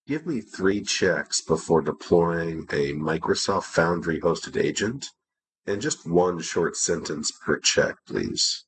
Give me three checks before deploying a Microsoft Foundry hosted agent, and just one short sentence per check, please.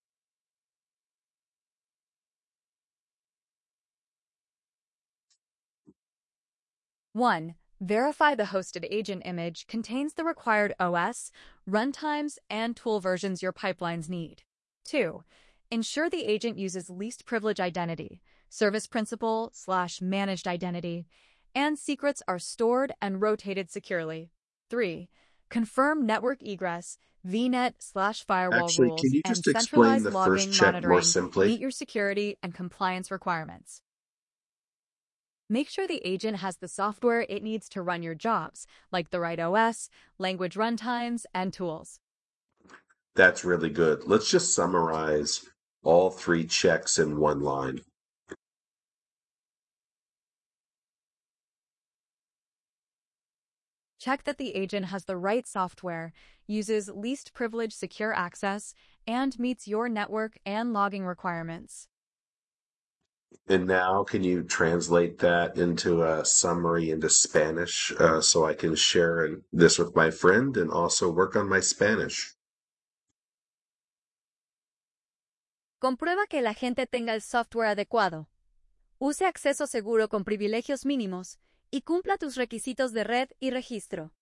One, verify the hosted agent image contains the required OS, runtimes, and tool versions your pipelines need. 2, ensure the agent uses least privilege identity, service principal/managed identity, and secrets are stored and rotated securely. 3, confirm network egress, VNet/firewall Actually, can rules, you and just explain centralized the first logging check more monitoring simply? meet your security and compliance requirements. Make sure the agent has the software it needs to run your jobs, like the right OS, language runtimes, and tools. That's really good. Let's just summarize all three checks in one line. Check that the agent has the right software, uses least privilege secure access, and meets your network and logging requirements. And now, can you translate that into a summary into Spanish so I can share this with my friend and also work on my Spanish? Comprueba que el agente tenga el software adecuado. Use acceso seguro con privilegios mínimos y cumpla tus requisitos de red y registro.